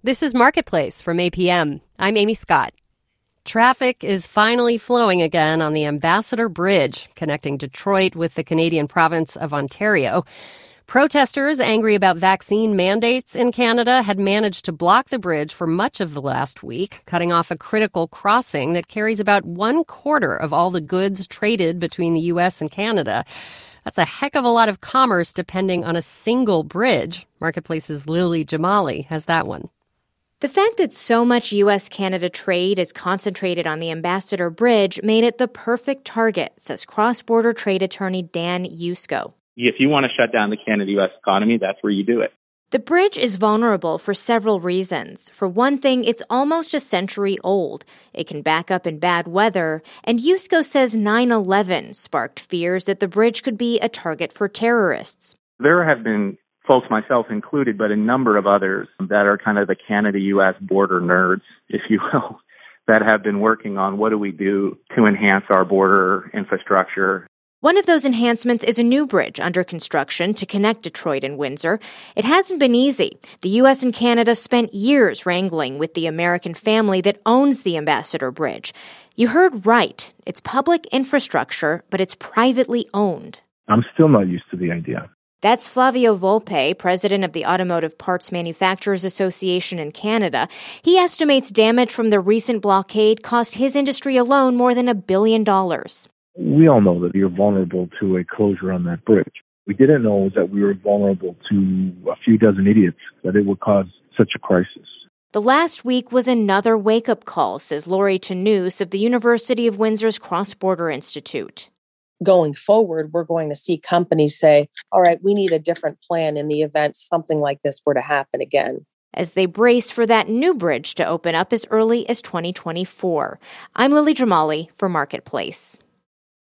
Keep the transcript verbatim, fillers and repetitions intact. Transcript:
This is Marketplace from A P M. I'm Amy Scott. Traffic is finally flowing again on the Ambassador Bridge, connecting Detroit with the Canadian province of Ontario. Protesters angry about vaccine mandates in Canada had managed to block the bridge for much of the last week, cutting off a critical crossing that carries about one quarter of all the goods traded between the U S and Canada. That's a heck of a lot of commerce depending on a single bridge. Marketplace's Lily Jamali has that one. The fact that so much U S Canada trade is concentrated on the Ambassador Bridge made it the perfect target, says cross-border trade attorney Dan Yusko. If you want to shut down the Canada-U S economy, that's where you do it. The bridge is vulnerable for several reasons. For one thing, it's almost a century old. It can back up in bad weather. And Yusko says nine eleven sparked fears that the bridge could be a target for terrorists. There have been folks, myself included, but a number of others that are kind of the Canada-U S border nerds, if you will, that have been working on what do we do to enhance our border infrastructure. One of those enhancements is a new bridge under construction to connect Detroit and Windsor. It hasn't been easy. The U S and Canada spent years wrangling with the American family that owns the Ambassador Bridge. You heard right. It's public infrastructure, but it's privately owned. I'm still not used to the idea. That's Flavio Volpe, president of the Automotive Parts Manufacturers Association in Canada. He estimates damage from the recent blockade cost his industry alone more than a billion dollars. We all know that you're vulnerable to a closure on that bridge. We didn't know that we were vulnerable to a few dozen idiots, that it would cause such a crisis. The last week was another wake-up call, says Laurie Tannous of the University of Windsor's Cross-Border Institute. Going forward, we're going to see companies say, all right, we need a different plan in the event something like this were to happen again. As they brace for that new bridge to open up as early as twenty twenty-four. I'm Lily Jamali for Marketplace.